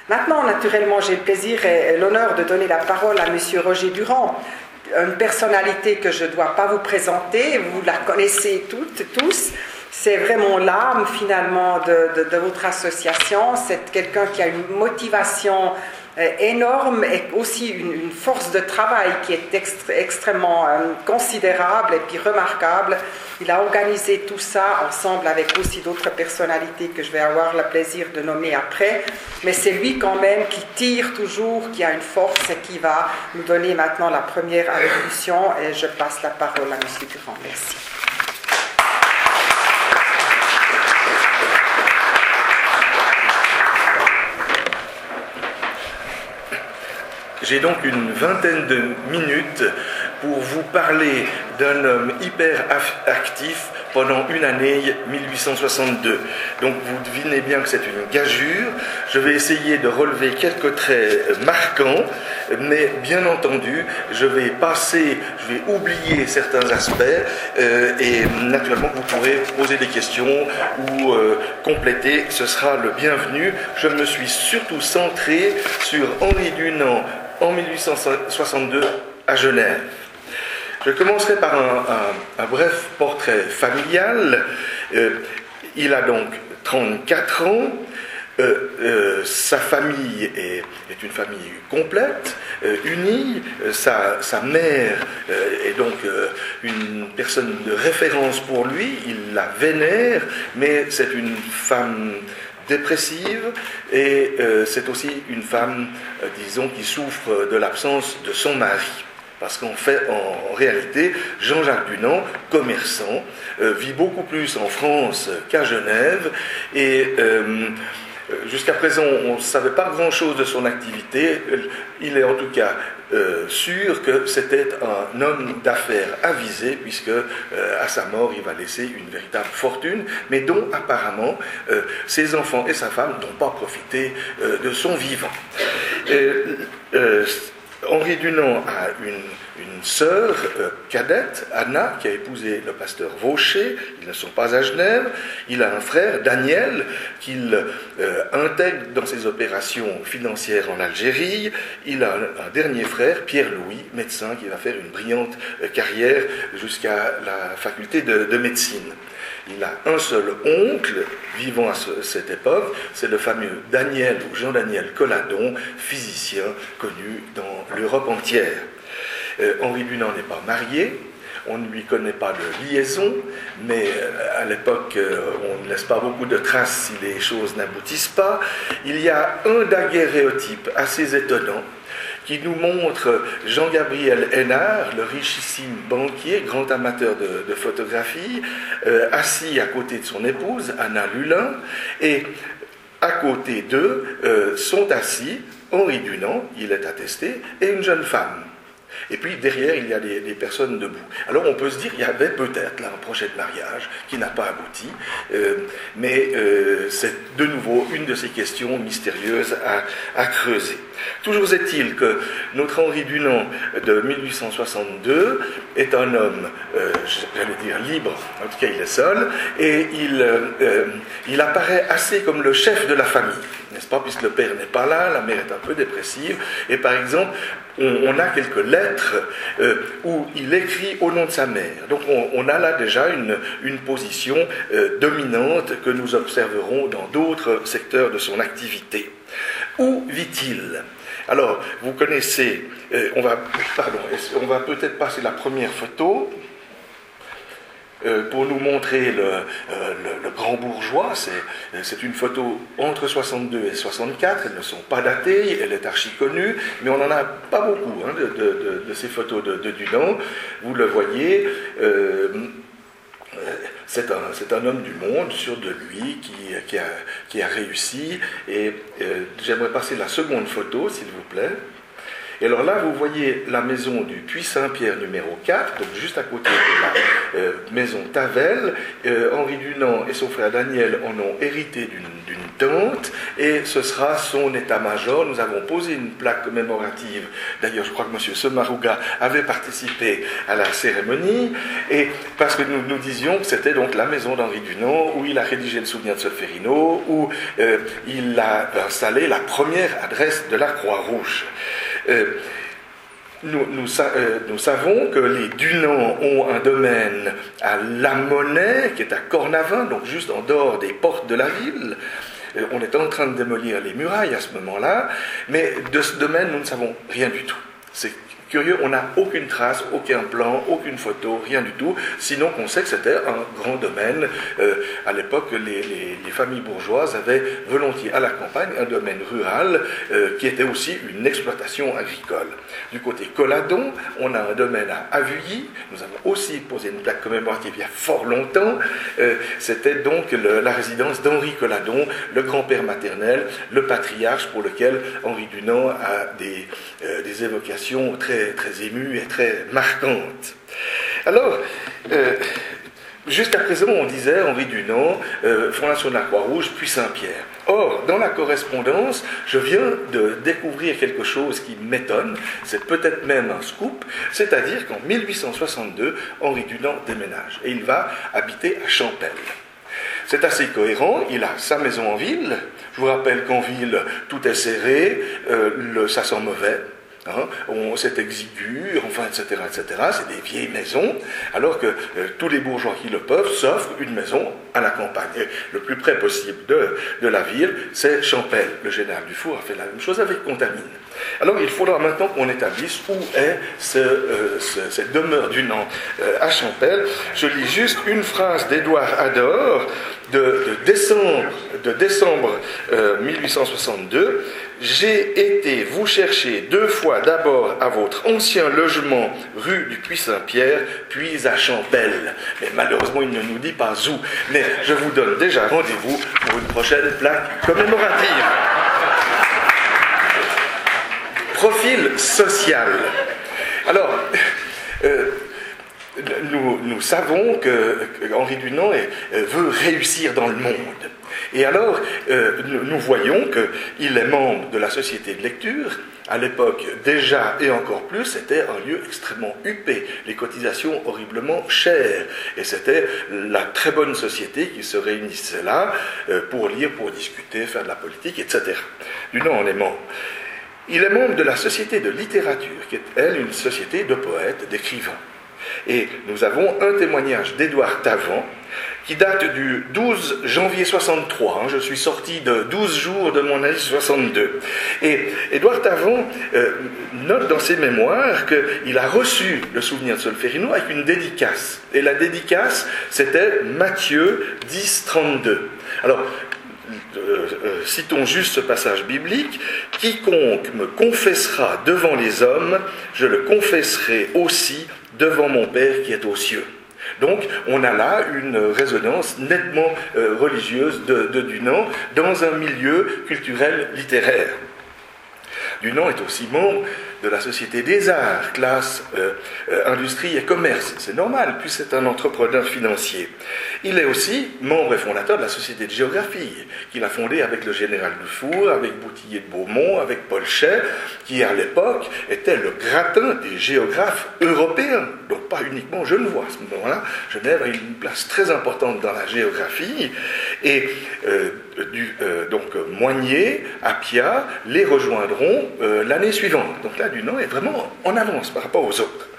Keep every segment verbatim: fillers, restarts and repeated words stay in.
Maintenant, naturellement, j'ai le plaisir et l'honneur de donner la parole à M. Roger Durand, une personnalité que je ne dois pas vous présenter, vous la connaissez toutes, tous. C'est vraiment l'âme finalement de, de, de votre association. C'est quelqu'un qui a une motivation euh, énorme et aussi une, une force de travail qui est extré, extrêmement euh, considérable et puis remarquable. Il a organisé tout ça ensemble avec aussi d'autres personnalités que je vais avoir le plaisir de nommer après. Mais c'est lui quand même qui tire toujours, qui a une force et qui va nous donner maintenant la première allocution. Et je passe la parole à M. Durand. Merci. J'ai donc une vingtaine de minutes pour vous parler d'un homme hyper actif pendant une année mille huit cent soixante-deux. Donc vous devinez bien que c'est une gageure. Je vais essayer de relever quelques traits marquants, mais bien entendu, je vais passer, je vais oublier certains aspects euh, et naturellement vous pourrez poser des questions ou euh, compléter, ce sera le bienvenu. Je me suis surtout centré sur Henri Dunant en mille huit cent soixante-deux à Genève. Je commencerai par un, un, un bref portrait familial. Euh, il a donc trente-quatre ans. Euh, euh, sa famille est, est une famille complète, euh, unie. Euh, sa, sa mère euh, est donc euh, une personne de référence pour lui. Il la vénère, mais c'est une femme dépressive et euh, c'est aussi une femme, euh, disons, qui souffre de l'absence de son mari. Parce qu'en fait, en, en réalité, Jean-Jacques Dunant, commerçant, euh, vit beaucoup plus en France qu'à Genève et euh, jusqu'à présent, on ne savait pas grand-chose de son activité. Il est en tout cas euh, sûr que c'était un homme d'affaires avisé, puisque euh, à sa mort, il va laisser une véritable fortune, mais dont apparemment euh, ses enfants et sa femme n'ont pas profité euh, de son vivant. Euh, euh, Henri Dunant a une, une sœur euh, cadette, Anna, qui a épousé le pasteur Vaucher. Ils ne sont pas à Genève. Il a un frère, Daniel, qu'il euh, intègre dans ses opérations financières en Algérie. Il a un, un dernier frère, Pierre-Louis, médecin, qui va faire une brillante euh, carrière jusqu'à la faculté de, de médecine. Il a un seul oncle vivant à ce, cette époque, c'est le fameux Daniel ou Jean-Daniel Colladon, physicien connu dans l'Europe entière. Euh, Henri Dunant n'est pas marié, on ne lui connaît pas de liaison, mais euh, à l'époque, euh, on ne laisse pas beaucoup de traces si les choses n'aboutissent pas. Il y a un daguerréotype assez étonnant, qui nous montre Jean-Gabriel Hénard, le richissime banquier, grand amateur de, de photographie, euh, assis à côté de son épouse, Anna Lulin, et à côté d'eux euh, sont assis Henri Dunant, il est attesté, et une jeune femme. Et puis derrière, il y a des, des personnes debout. Alors on peut se dire, il y avait peut-être là un projet de mariage qui n'a pas abouti, euh, mais euh, c'est de nouveau une de ces questions mystérieuses à, à creuser. Toujours est-il que notre Henri Dunant de mille huit cent soixante-deux est un homme, euh, j'allais dire libre, en tout cas il est seul, et il, euh, il apparaît assez comme le chef de la famille, n'est-ce pas, puisque le père n'est pas là, la mère est un peu dépressive, et par exemple, on, on a quelques lettres euh, où il écrit au nom de sa mère. Donc on, on a là déjà une, une position euh, dominante que nous observerons dans d'autres secteurs de son activité. Où vit-il ? Alors, vous connaissez, euh, on va, pardon, on va peut-être passer la première photo euh, pour nous montrer le, euh, le, le grand bourgeois. C'est, c'est une photo entre soixante-deux et soixante-quatre, elles ne sont pas datées, elle est archi connue, mais on n'en a pas beaucoup hein, de, de, de, de ces photos de, de Dunant. Vous le voyez. Euh, C'est un, c'est un homme du monde, sûr de lui, qui, qui, a, qui a réussi. Et euh, j'aimerais passer la seconde photo, s'il vous plaît. Et alors là, vous voyez la maison du Puy Saint-Pierre numéro quatre, donc juste à côté de la euh, maison Tavel. Euh, Henri Dunant et son frère Daniel en ont hérité d'une tante, et ce sera son état-major. Nous avons posé une plaque commémorative. D'ailleurs, je crois que M. Semaruga avait participé à la cérémonie, et parce que nous nous disions que c'était donc la maison d'Henri Dunant, où il a rédigé le souvenir de Solferino, où euh, il a installé la première adresse de la Croix-Rouge. Euh, Nous, nous, euh, nous savons que les Dunant ont un domaine à La Monnaie, qui est à Cornavin, donc juste en dehors des portes de la ville. Euh, on est en train de démolir les murailles à ce moment-là, mais de ce domaine, nous ne savons rien du tout. C'est curieux, on n'a aucune trace, aucun plan, aucune photo, rien du tout, sinon qu'on sait que c'était un grand domaine. Euh, à l'époque, les, les, les familles bourgeoises avaient volontiers à la campagne un domaine rural euh, qui était aussi une exploitation agricole. Du côté Colladon, on a un domaine à Avuilly. Nous avons aussi posé une plaque commémorative il y a fort longtemps. Euh, c'était donc le, la résidence d'Henri Colladon, le grand-père maternel, le patriarche pour lequel Henri Dunant a des, euh, des évocations très très émue et très marquante. Alors, euh, jusqu'à présent, on disait Henri Dunant, euh, fondation de la Croix-Rouge, puis Saint-Pierre. Or, dans la correspondance, je viens de découvrir quelque chose qui m'étonne, c'est peut-être même un scoop, c'est-à-dire qu'en mille huit cent soixante-deux, Henri Dunant déménage et il va habiter à Champel. C'est assez cohérent, il a sa maison en ville. Je vous rappelle qu'en ville, tout est serré, euh, le, ça sent mauvais. Hein, on, c'est exigu, enfin, et cetera, et cetera. C'est des vieilles maisons, alors que euh, tous les bourgeois qui le peuvent s'offrent une maison à la campagne. Et le plus près possible de, de la ville, c'est Champel. Le général Dufour a fait la même chose avec Contamine. Alors, il faudra maintenant qu'on établisse où est ce, euh, ce, cette demeure Dunant euh, à Champel. Je lis juste une phrase d'Édouard Ador de, de décembre, de décembre euh, mille huit cent soixante-deux. J'ai été vous chercher deux fois, d'abord à votre ancien logement rue du Puy-Saint-Pierre, puis à Champel. Mais malheureusement, il ne nous dit pas où. Mais je vous donne déjà rendez-vous pour une prochaine plaque commémorative. Profil social. Alors, euh, nous, nous savons que, que Henri Dunant est, euh, veut réussir dans le monde. Et alors, euh, nous, nous voyons qu'il est membre de la Société de lecture. À l'époque, déjà et encore plus, c'était un lieu extrêmement huppé, les cotisations horriblement chères. Et c'était la très bonne société qui se réunissait là euh, pour lire, pour discuter, faire de la politique, et cetera. Dunant en est membre. Il est membre de la Société de littérature, qui est, elle, une société de poètes, d'écrivains. Et nous avons un témoignage d'Édouard Tavant, qui date du douze janvier soixante-trois. Hein, je suis sorti de douze jours de mon année soixante-deux. Et Édouard Tavant euh, note dans ses mémoires qu'il a reçu le souvenir de Solferino avec une dédicace. Et la dédicace, c'était Matthieu dix, trente-deux. Alors, Euh, euh, citons juste ce passage biblique. « Quiconque me confessera devant les hommes, je le confesserai aussi devant mon Père qui est aux cieux. » Donc, on a là une résonance nettement euh, religieuse de, de Dunant dans un milieu culturel littéraire. Dunant est aussi membre de la Société des Arts, classe euh, euh, industrie et commerce. C'est normal, puis c'est un entrepreneur financier. Il est aussi membre et fondateur de la Société de géographie, qu'il a fondée avec le général Dufour, avec Boutillier de Beaumont, avec Paul Chet, qui à l'époque était le gratin des géographes européens, donc pas uniquement genevois. À ce moment-là, Genève a une place très importante dans la géographie, et euh, du, euh, donc Moigné, Appia, les rejoindront euh, l'année suivante. Donc là, Dunant est vraiment en avance par rapport aux autres.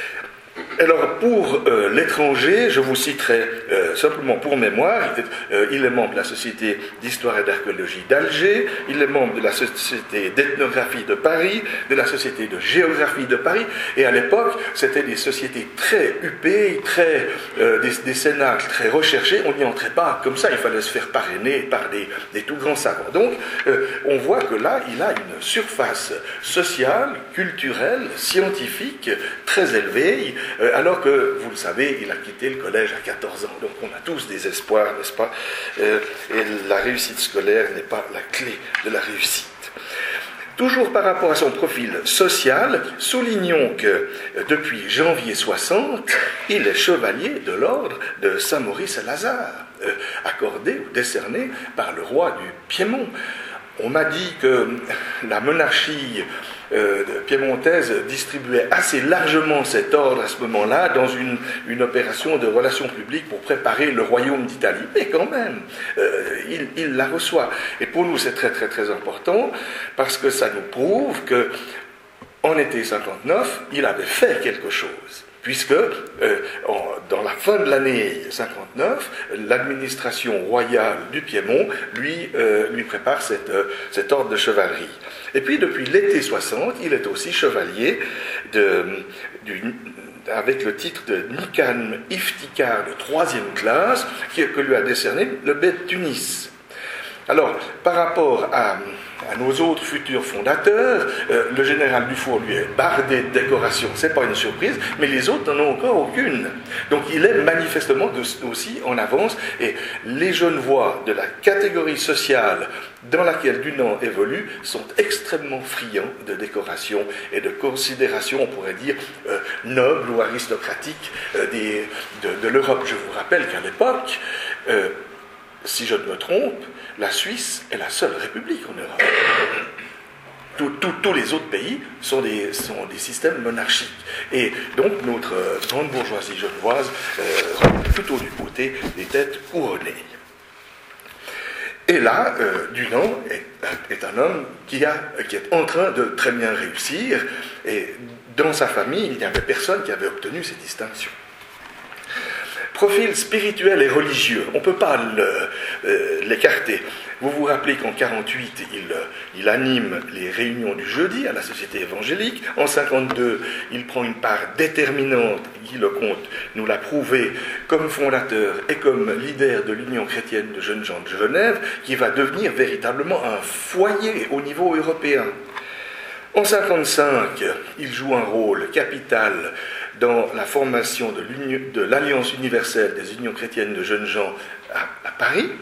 Alors, pour euh, l'étranger, je vous citerai euh, simplement pour mémoire, il est, euh, il est membre de la Société d'histoire et d'archéologie d'Alger, il est membre de la Société d'ethnographie de Paris, de la Société de géographie de Paris, et à l'époque, c'était des sociétés très huppées, très, euh, des, des cénacles très recherchés, on n'y entrait pas comme ça, il fallait se faire parrainer par des, des tout grands savants. Donc, euh, on voit que là, il a une surface sociale, culturelle, scientifique, très élevée, euh, alors que, vous le savez, il a quitté le collège à quatorze ans. Donc on a tous des espoirs, n'est-ce pas? euh, Et la réussite scolaire n'est pas la clé de la réussite. Toujours par rapport à son profil social, soulignons que depuis janvier soixante, il est chevalier de l'ordre de Saint-Maurice-et-Lazare, euh, accordé ou décerné par le roi du Piémont. On m'a dit que la monarchie euh, piémontaise distribuait assez largement cet ordre à ce moment-là dans une, une opération de relations publiques pour préparer le royaume d'Italie. Mais quand même, euh, il, il la reçoit. Et pour nous, c'est très très très important parce que ça nous prouve qu'en été cinquante-neuf, il avait fait quelque chose. Puisque, euh, en, dans la fin de l'année cinquante-neuf, l'administration royale du Piémont lui, euh, lui prépare cette, euh, cet ordre de chevalerie. Et puis, depuis l'été soixante, il est aussi chevalier de, du, avec le titre de Nican Iftikhar de troisième classe, qui, que lui a décerné le bey de Tunis. Alors, par rapport à, à nos autres futurs fondateurs, euh, le général Dufour lui est bardé de décorations, c'est pas une surprise, mais les autres n'en ont encore aucune. Donc il est manifestement de, aussi en avance, et les Genevois de la catégorie sociale dans laquelle Dunant évolue sont extrêmement friands de décorations et de considérations, on pourrait dire, euh, nobles ou aristocratiques euh, des, de, de l'Europe. Je vous rappelle qu'à l'époque, euh, si je ne me trompe, la Suisse est la seule république en Europe. Tous, tous, tous les autres pays sont des, sont des systèmes monarchiques. Et donc notre grande bourgeoisie genevoise euh, rentre plutôt du côté des têtes couronnées. Et là, euh, Dunant est, est un homme qui, a, qui est en train de très bien réussir. Et dans sa famille, il n'y avait personne qui avait obtenu ces distinctions. Profil spirituel et religieux, on ne peut pas euh, l'écarter. Vous vous rappelez qu'en quarante-huit, il, il anime les réunions du jeudi à la Société évangélique. En cinquante-deux, il prend une part déterminante, Guy Lecomte nous l'a prouvé, comme fondateur et comme leader de l'Union chrétienne de jeunes gens de Genève, qui va devenir véritablement un foyer au niveau européen. En cinquante-cinq, il joue un rôle capital dans la formation de l'Alliance universelle des unions chrétiennes de jeunes gens à, à Paris.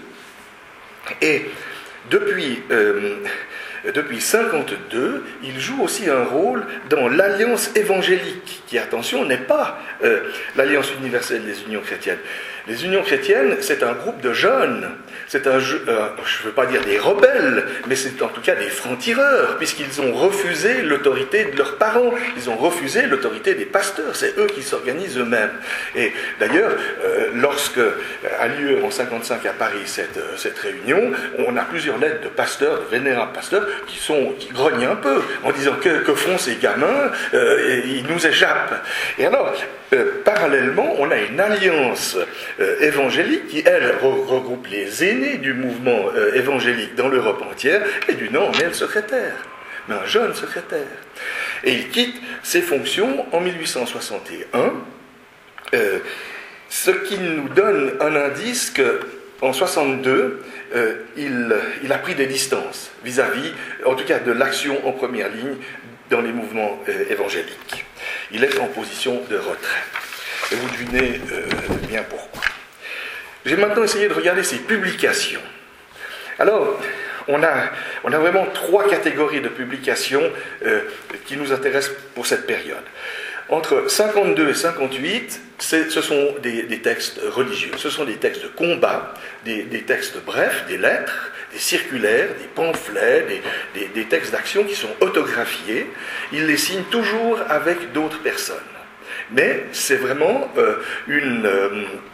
Et depuis, euh, depuis cinquante-deux, il joue aussi un rôle dans l'Alliance évangélique, qui, attention, n'est pas euh, l'Alliance universelle des unions chrétiennes. Les unions chrétiennes, c'est un groupe de jeunes, c'est un, euh, je ne veux pas dire des rebelles, mais c'est en tout cas des francs-tireurs, puisqu'ils ont refusé l'autorité de leurs parents, ils ont refusé l'autorité des pasteurs, c'est eux qui s'organisent eux-mêmes. Et d'ailleurs, euh, lorsque a lieu en cinquante-cinq à Paris cette, cette réunion, on a plusieurs lettres de pasteurs, de vénérables pasteurs, qui, sont, qui grognent un peu, en disant que, que font ces gamins, euh, et ils nous échappent. Et alors, euh, parallèlement, on a une alliance euh, évangélique qui, elle, re regroupe les aînés du mouvement euh, évangélique dans l'Europe entière, et Dunant en est le secrétaire, mais un jeune secrétaire. Et il quitte ses fonctions en mille huit cent soixante et un, euh, ce qui nous donne un indice que en soixante-deux, euh, il, il a pris des distances vis-à-vis, en tout cas, de l'action en première ligne dans les mouvements euh, évangéliques. Il est en position de retrait. Et vous devinez euh, bien pourquoi. J'ai maintenant essayé de regarder ses publications. Alors, on a, on a vraiment trois catégories de publications euh, qui nous intéressent pour cette période. Entre cinquante-deux et cinquante-huit, ce sont des, des textes religieux, ce sont des textes de combat, des, des textes brefs, des lettres, des circulaires, des pamphlets, des, des, des textes d'action qui sont autographiés. Il les signe toujours avec d'autres personnes. Mais c'est vraiment euh, une, euh,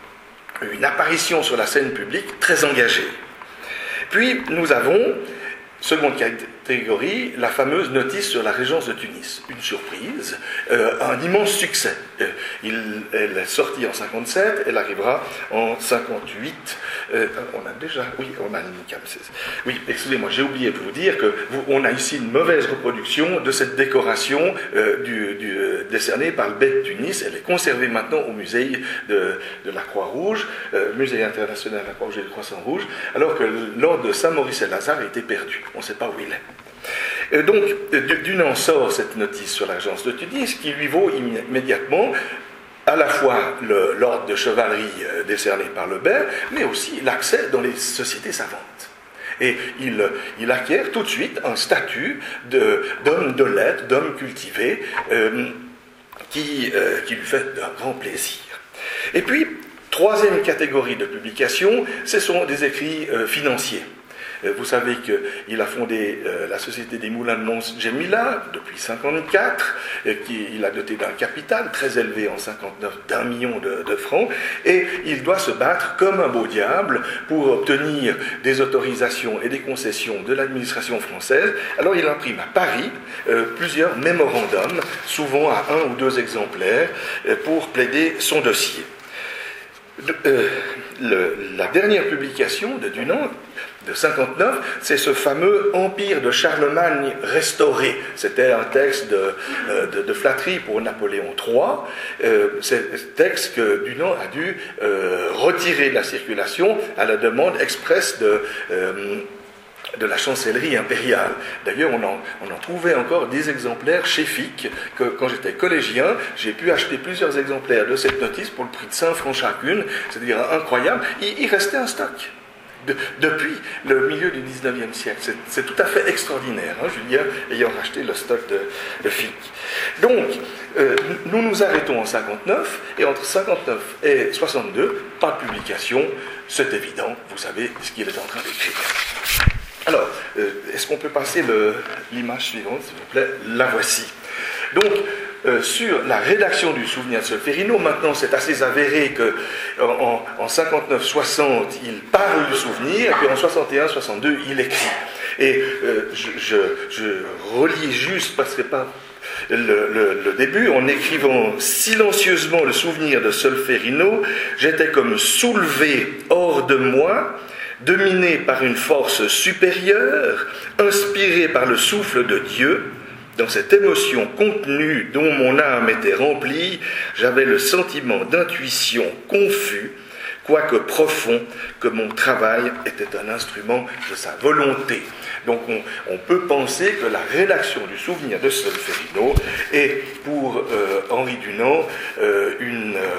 une apparition sur la scène publique très engagée. Puis nous avons, seconde catégorie, la fameuse notice sur la régence de Tunis. Une surprise, euh, un immense succès. Euh, il, elle est sortie en cinquante-sept, elle arrivera en cinquante-huit. Euh, on a déjà, oui, on a une cam. Oui, excusez-moi, j'ai oublié de vous dire que vous, on a ici une mauvaise reproduction de cette décoration euh, du, du, euh, décernée par le bey de Tunis. Elle est conservée maintenant au musée de, de la Croix-Rouge, euh, musée international de la Croix-Rouge et du Croissant-Rouge, alors que l'ordre de Saint-Maurice-et-Lazare a été perdu. On ne sait pas où il est. Et donc, Dunant sort cette notice sur la régence de Tunis qui lui vaut immédiatement à la fois l'ordre de chevalerie décerné par le bey, mais aussi l'accès dans les sociétés savantes. Et il, il acquiert tout de suite un statut d'homme de, de lettres, d'homme cultivé, euh, qui, euh, qui lui fait un grand plaisir. Et puis, troisième catégorie de publications, ce sont des écrits euh, financiers. Vous savez qu'il a fondé euh, la Société des Moulins de Mons Jemila depuis mille neuf cent cinquante-quatre, et qu'il a doté d'un capital très élevé en cinquante-neuf d'un million de, de francs, et il doit se battre comme un beau diable pour obtenir des autorisations et des concessions de l'administration française. Alors il imprime à Paris euh, plusieurs mémorandums, souvent à un ou deux exemplaires, euh, pour plaider son dossier. Euh, le, la dernière publication de Dunant, de cinquante-neuf, c'est ce fameux Empire de Charlemagne restauré. C'était un texte de, euh, de, de flatterie pour Napoléon trois. Euh, c'est un texte que Dunant a dû euh, retirer de la circulation à la demande expresse de... Euh, de la chancellerie impériale. D'ailleurs, on en, on en trouvait encore des exemplaires chez Fick, que quand j'étais collégien, j'ai pu acheter plusieurs exemplaires de cette notice pour le prix de cinq francs chacune, c'est-à-dire incroyable. Il, il restait un stock. De, depuis le milieu du dix-neuvième siècle. C'est tout à fait extraordinaire, hein, Julien, ayant racheté le stock de, de Fick. Donc, euh, nous nous arrêtons en cinquante-neuf, et entre cinquante-neuf et soixante-deux, pas de publication, c'est évident, vous savez ce qu'il est en train d'écrire. Alors, euh, est-ce qu'on peut passer l'image suivante, s'il vous plaît? La voici. Donc, euh, sur la rédaction du Souvenir de Solferino, maintenant c'est assez avéré qu'en en, en cinquante-neuf soixante, il parle du souvenir, et puis en soixante et un soixante-deux, il écrit. Et euh, je, je, je relis juste, parce que pas le, le, le début, en écrivant silencieusement le souvenir de Solferino, j'étais comme soulevé hors de moi, dominé par une force supérieure, inspiré par le souffle de Dieu. Dans cette émotion contenue dont mon âme était remplie, j'avais le sentiment d'intuition confus, quoique profond, que mon travail était un instrument de sa volonté. Donc on, on peut penser que la rédaction du Souvenir de Solferino est pour euh, Henri Dunant euh, une... Euh,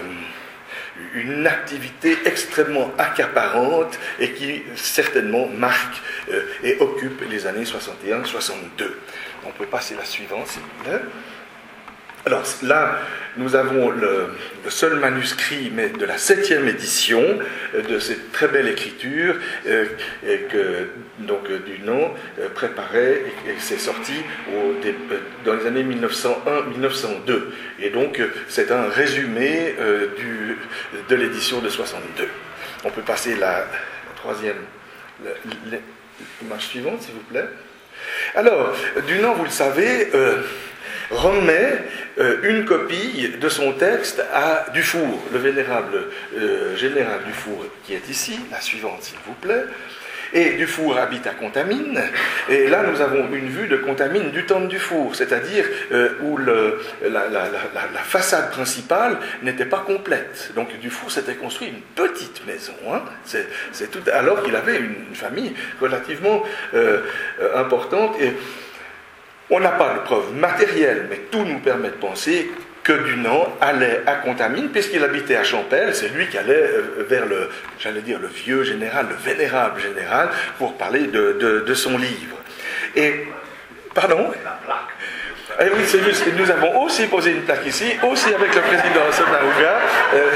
une activité extrêmement accaparante et qui certainement marque euh, et occupe les années soixante et un soixante-deux. On peut passer la suivante, s'il vous plaît. Alors là, nous avons le, le seul manuscrit, mais de la septième édition euh, de cette très belle écriture euh, et que donc Dunant euh, préparait et, et c'est sorti au, des, euh, dans les années mille neuf cent un mille neuf cent deux. Et donc euh, c'est un résumé euh, du, de l'édition de soixante-deux. On peut passer la, la troisième, l'image suivante, s'il vous plaît. Alors, Dunant, vous le savez, euh, remet euh, une copie de son texte à Dufour, le vénérable euh, général Dufour, qui est ici, la suivante s'il vous plaît. Et Dufour habite à Contamine, et là nous avons une vue de Contamine du temps de Dufour, c'est-à-dire euh, où le, la, la, la, la façade principale n'était pas complète. Donc Dufour s'était construit une petite maison, hein, c'est, c'est tout, alors qu'il avait une famille relativement euh, euh, importante. Et on n'a pas de preuves matérielles, mais tout nous permet de penser que Dunant allait à Contamine, puisqu'il habitait à Champel, c'est lui qui allait vers le, j'allais dire, le vieux général, le vénérable général, pour parler de, de, de son livre. Et, pardon ? Eh oui, c'est juste que nous avons aussi posé une plaque ici, aussi avec le président Sonarouga. Euh,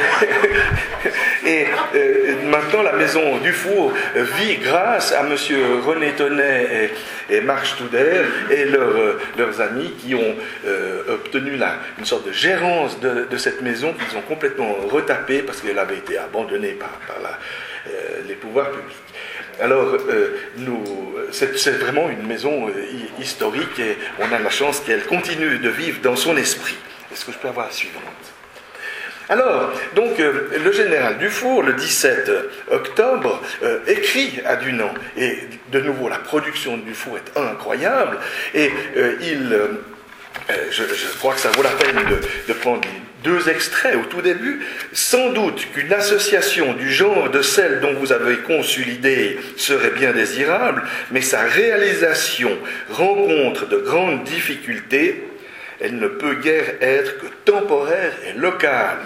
et euh, maintenant, la maison Dufour vit grâce à M. René Tonnet et, et Marc Studer et leur, leurs amis qui ont euh, obtenu la, une sorte de gérance de, de cette maison qu'ils ont complètement retapée parce qu'elle avait été abandonnée par, par la, euh, les pouvoirs publics. Alors, euh, nous, c'est, c'est vraiment une maison euh, historique et on a la chance qu'elle continue de vivre dans son esprit. Est-ce que je peux avoir la suivante ? Alors, donc, euh, le général Dufour, le dix-sept octobre, euh, écrit à Dunant. Et de nouveau, la production de Dufour est incroyable. Et euh, il... Euh, je, je crois que ça vaut la peine de, de prendre deux extraits au tout début. Sans doute qu'une association du genre de celle dont vous avez conçu l'idée serait bien désirable, mais sa réalisation rencontre de grandes difficultés. Elle ne peut guère être que temporaire et locale.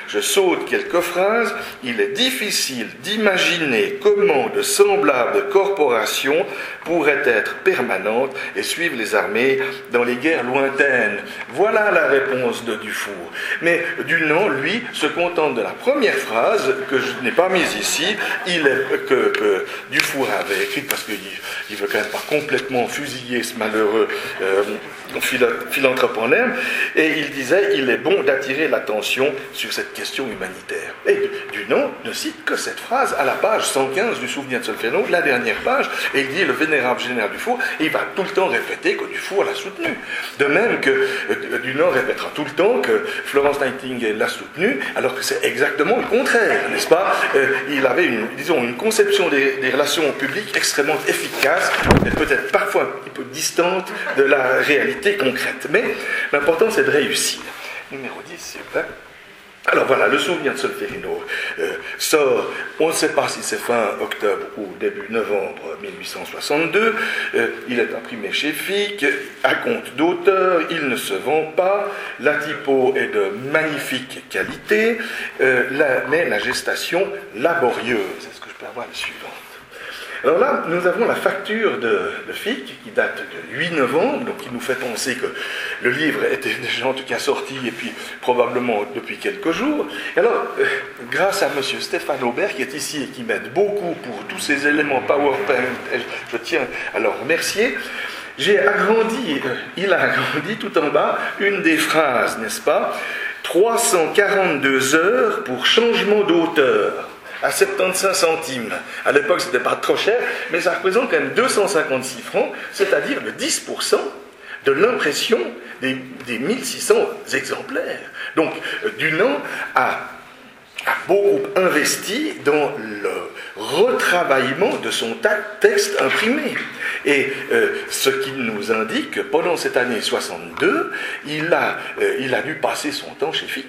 je saute quelques phrases, il est difficile d'imaginer comment de semblables corporations pourraient être permanentes et suivre les armées dans les guerres lointaines. Voilà la réponse de Dufour. Mais Dunant, lui, se contente de la première phrase que je n'ai pas mise ici, il est, que, que Dufour avait écrite parce qu'il ne veut quand même pas complètement fusiller ce malheureux euh, philanthrope en herbe, et il disait il est bon d'attirer l'attention sur cette question humanitaire. Et Dunant ne cite que cette phrase à la page cent quinze du Souvenir de Solferino, la dernière page, et il dit le vénérable général Dufour, et il va tout le temps répéter que Dufour l'a soutenu. De même que euh, Dunant répétera tout le temps que Florence Nightingale l'a soutenu, alors que c'est exactement le contraire, n'est-ce pas? euh, Il avait une, disons, une conception des, des relations publiques extrêmement efficace, mais peut-être parfois un petit peu distante de la réalité concrète. Mais l'important, c'est de réussir. Numéro dix, s'il vous plaît. Alors voilà, le Souvenir de Solferino euh, sort, on ne sait pas si c'est fin octobre ou début novembre mille huit cent soixante-deux, euh, il est imprimé chez Fick, à compte d'auteur, il ne se vend pas, la typo est de magnifique qualité, euh, la, mais la gestation laborieuse. Est-ce que je peux avoir la suivante? Alors là, nous avons la facture de, de Fick, qui date de huit novembre, donc qui nous fait penser que le livre était déjà en tout cas sorti, et puis probablement depuis quelques jours. Et alors, euh, grâce à M. Stéphane Aubert, qui est ici et qui m'aide beaucoup pour tous ces éléments PowerPoint, et je tiens à le remercier, j'ai agrandi, euh, il a agrandi tout en bas une des phrases, n'est-ce pas? trois cent quarante-deux heures pour changement d'auteur, à soixante-quinze centimes. À l'époque, ce n'était pas trop cher, mais ça représente quand même deux cent cinquante-six francs, c'est-à-dire le dix pour cent de l'impression des, des mille six cents exemplaires. Donc, Dunant a, a beaucoup investi dans le retravaillement de son texte imprimé. Et euh, ce qui nous indique que pendant cette année soixante-deux, il a, euh, il a dû passer son temps chez Fick.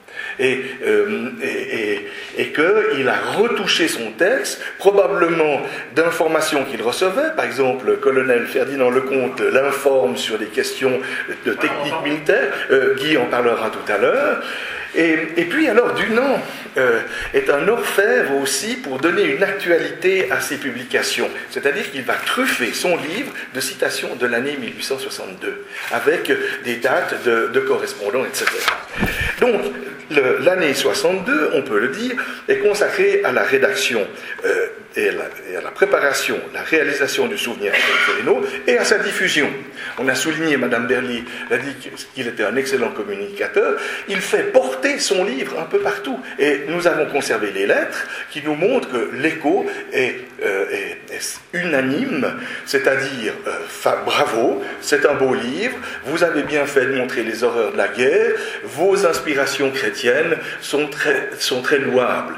Et, euh, et, et, et qu'il a retouché son texte, probablement d'informations qu'il recevait. Par exemple, le colonel Ferdinand Lecomte l'informe sur des questions de technique militaire. Euh, Guy en parlera tout à l'heure. Et, et puis alors, Dunant euh, est un orfèvre aussi pour donner une actualité à ses publications. C'est-à-dire qu'il va truffer son livre de citations de l'année mille huit cent soixante-deux, avec des dates de, de correspondants, et cetera. Donc, le, l'année soixante-deux, on peut le dire, est consacrée à la rédaction euh, et, à la, et à la préparation, la réalisation du Souvenir de Solferino et à sa diffusion. On a souligné, Madame Berly a dit qu'il était un excellent communicateur. Il fait porter son livre un peu partout. Et nous avons conservé les lettres qui nous montrent que l'écho est, euh, est, est unanime, c'est-à-dire euh, bravo, c'est un beau livre, vous avez bien fait de montrer les horreurs de la guerre, vos inspirations chrétiennes sont très, sont très louables.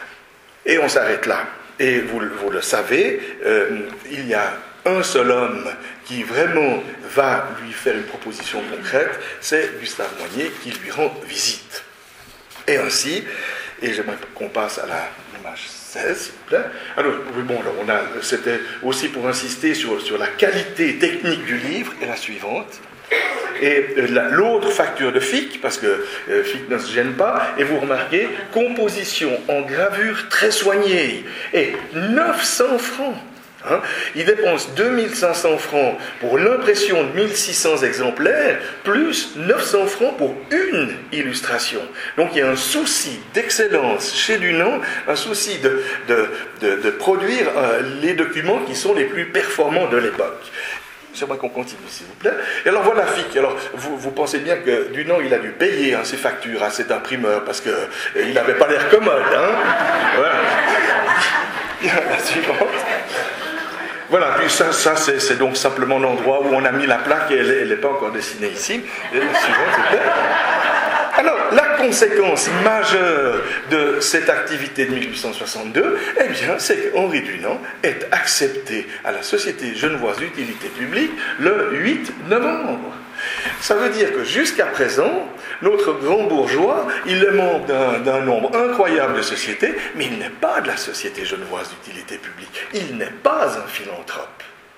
Et on s'arrête là. Et vous, vous le savez, euh, il y a un seul homme qui vraiment va lui faire une proposition concrète, c'est Gustave Moynier qui lui rend visite. Et ainsi, et j'aimerais qu'on passe à la image seize, s'il vous plaît. Alors, oui, bon, alors on a, c'était aussi pour insister sur, sur la qualité technique du livre, et la suivante. Et la, l'autre facture de Fick, parce que euh, Fick ne se gêne pas, et vous remarquez, composition en gravure très soignée, et neuf cents francs. Hein, il dépense deux mille cinq cents francs pour l'impression de mille six cents exemplaires, plus neuf cents francs pour une illustration. Donc il y a un souci d'excellence chez Dunant, un souci de, de, de, de produire euh, les documents qui sont les plus performants de l'époque. J'aimerais qu'on continue, s'il vous plaît. Et alors voilà Fick. Alors vous, vous pensez bien que Dunant, il a dû payer hein, ses factures à cet imprimeur parce qu'il euh, n'avait pas l'air commode. Hein. Voilà. La suivante. Voilà, puis ça, ça c'est, c'est donc simplement l'endroit où on a mis la plaque et elle n'est pas encore dessinée ici. Et la suivante, s'il vous plaît. Alors, la conséquence majeure de cette activité de mille huit cent soixante-deux, eh bien, c'est qu'Henri Dunant est accepté à la Société genevoise d'utilité publique le huit novembre. Ça veut dire que jusqu'à présent, notre grand bourgeois, il est membre d'un, d'un nombre incroyable de sociétés, mais il n'est pas de la Société genevoise d'utilité publique. Il n'est pas un philanthrope.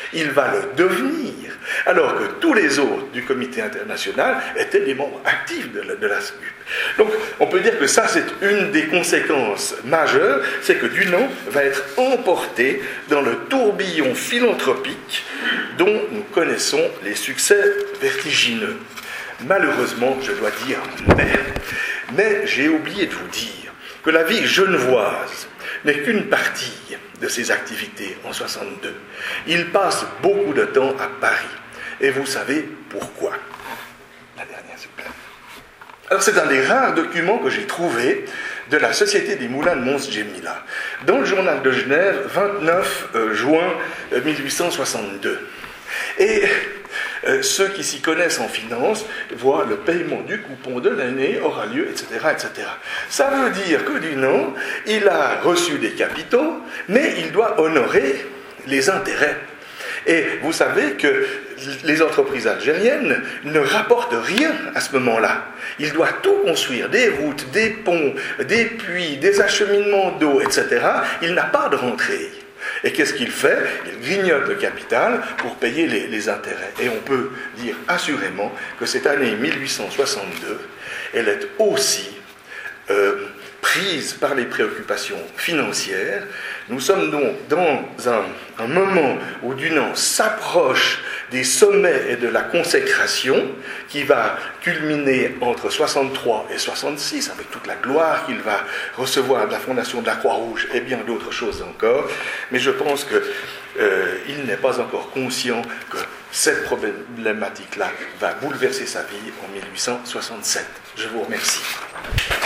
il va le devenir, alors que tous les autres du comité international étaient des membres actifs de la, de la S M U P. Donc on peut dire que ça c'est une des conséquences majeures, c'est que Dunant va être emporté dans le tourbillon philanthropique dont nous connaissons les succès vertigineux. Malheureusement, je dois dire mais, mais j'ai oublié de vous dire que la vie genevoise n'est qu'une partie de ses activités en soixante-deux. Il passe beaucoup de temps à Paris. Et vous savez pourquoi. La dernière, s'il vous plaît. Alors, c'est un des rares documents que j'ai trouvé de la Société des Moulins de Mons-Djémila, dans le journal de Genève, vingt-neuf juin mille huit cent soixante-deux. Et euh, ceux qui s'y connaissent en finance voient le paiement du coupon de l'année aura lieu, et cetera, et cetera. Ça veut dire que Dunant, il a reçu des capitaux, mais il doit honorer les intérêts. Et vous savez que les entreprises algériennes ne rapportent rien à ce moment-là. Il doit tout construire, des routes, des ponts, des puits, des acheminements d'eau, et cetera. Il n'a pas de rentrée. Et qu'est-ce qu'il fait? Il grignote le capital pour payer les, les intérêts. Et on peut dire assurément que cette année mille huit cent soixante-deux, elle est aussi euh, prise par les préoccupations financières. Nous sommes donc dans un, un moment où Dunant s'approche des sommets et de la consécration qui va culminer entre soixante-trois et soixante-six avec toute la gloire qu'il va recevoir de la fondation de la Croix-Rouge et bien d'autres choses encore. Mais je pense qu'il euh, n'est pas encore conscient que cette problématique-là va bouleverser sa vie en mille huit cent soixante-sept. Je vous remercie.